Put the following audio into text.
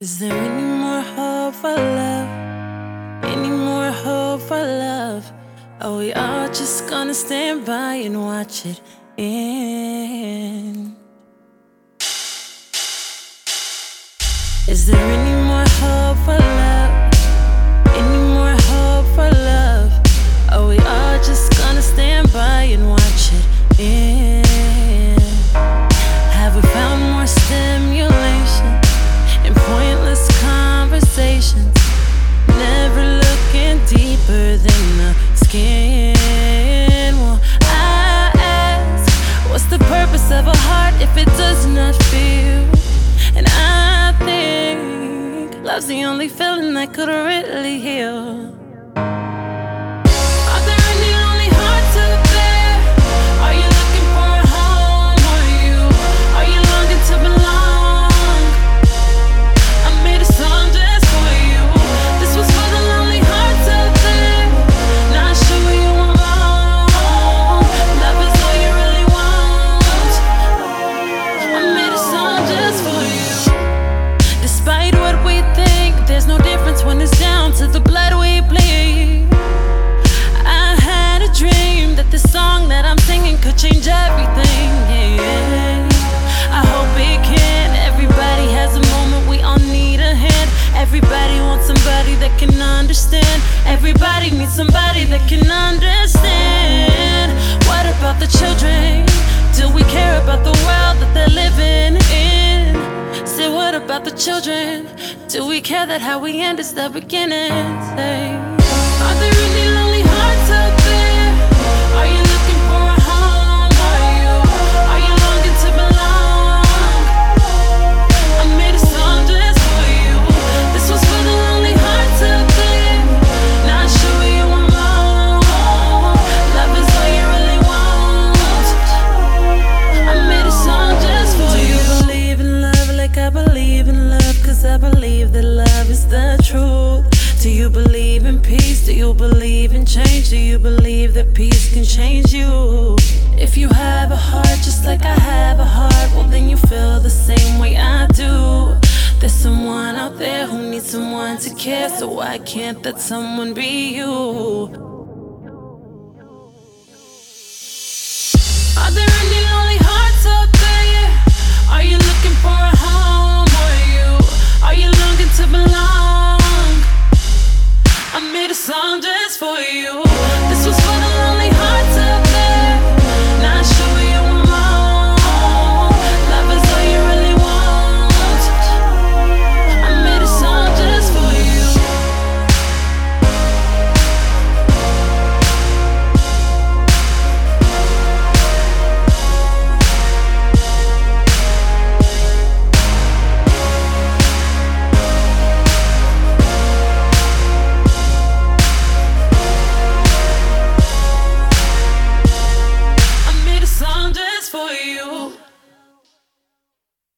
Is there any more hope for love? Any more hope for love? Are we all just gonna stand by and watch it end? Is there any more hope for love? Any more hope for love? Are we all just gonna stand by and watch it end? Have we found more stimulation in pointless conversations? Never looking deeper than the skin. Well, I ask, what's the purpose of a heart if it does not feel? And I think love's the only feeling that could really heal. Are there any lonely hearts out there? Are you looking for a home? Are you longing to belong? I made a song just for you. This was for the lonely hearts out there. Not sure where you went wrong. Love is all you really want. I made a song just for you. Despite what we think, there's no difference when it's down to the blood we bleed. I had a dream that this song that I'm singing could change everything, yeah. I hope it can. Everybody has a moment, we all need a hand. Everybody wants somebody that can understand. Everybody needs somebody that can understand. What about the children? Do we care about the world that they're living in? Say, what about the children? Do we care that how we end is the beginning? Say, are there any lonely hearts out there? Are you looking for a home? Are you longing to belong? I made a song just for you. This was for the lonely hearts out there. Not sure where you went wrong. Love is all you really want. I made a song just for you. Do you believe in love like I believe in love? 'Cause I believe that love is the truth. Do you believe in peace? Do you believe in change? Do you believe that peace can change you? If you have a heart just like I have a heart, well then you feel the same way I do. There's someone out there who needs someone to care, so why can't that someone be you? Are there